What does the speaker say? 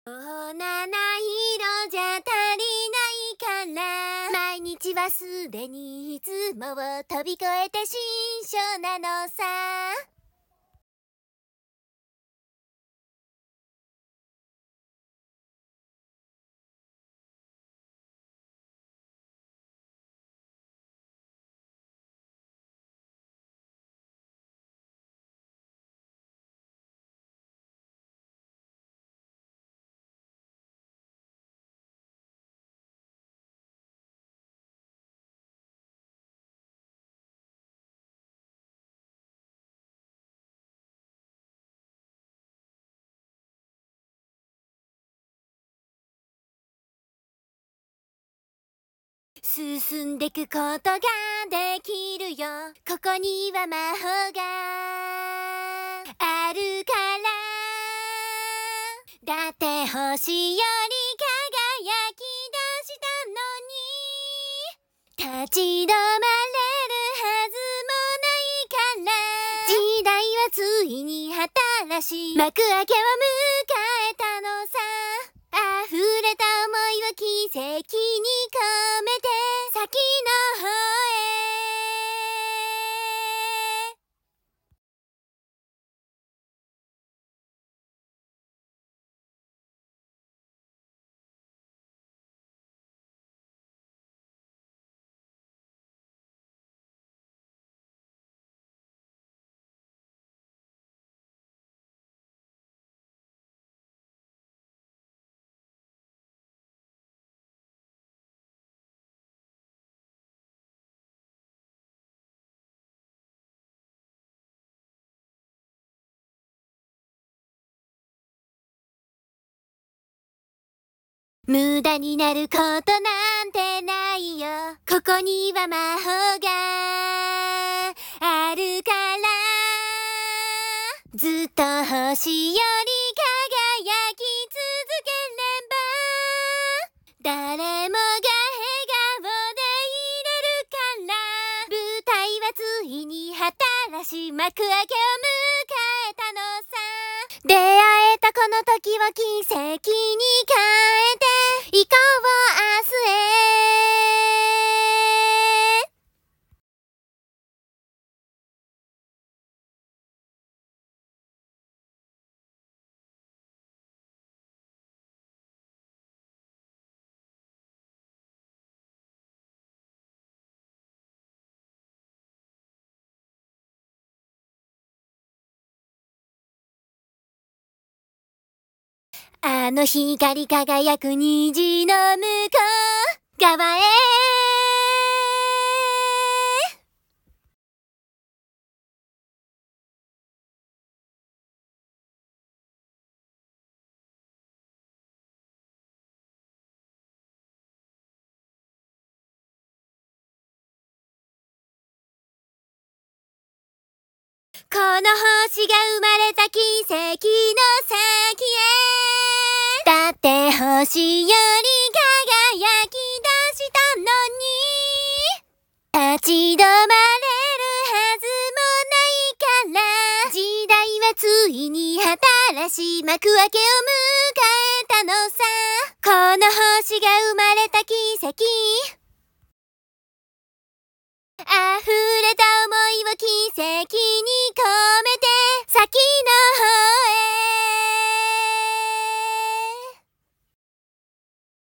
七色じゃ足りないから毎日はすでにいつもを飛び越えて新書なのさ。進んでくことができるよ。ここには魔法があるから。だって星より輝き出したのに立ち止まれるはずもないから。時代はついに新しい幕開けを迎えたのさ。溢れた想いを奇跡に込めて先の方へ。無駄になることなんてないよ。ここには魔法があるから。ずっと星より輝き続ければ誰もが笑顔でいれるから。舞台はついに新しい幕開けを迎えたのさ。出会えたこの時を奇跡に変えて行こう明日へ。あの光り輝く虹の向こう側へ。この星が生まれた奇跡の先へ。だって星より輝き出したのに立ち止まれるはずもないから。時代はついに新しい幕開けを迎えたのさ。この星が生まれた奇跡溢れた想いを奇跡に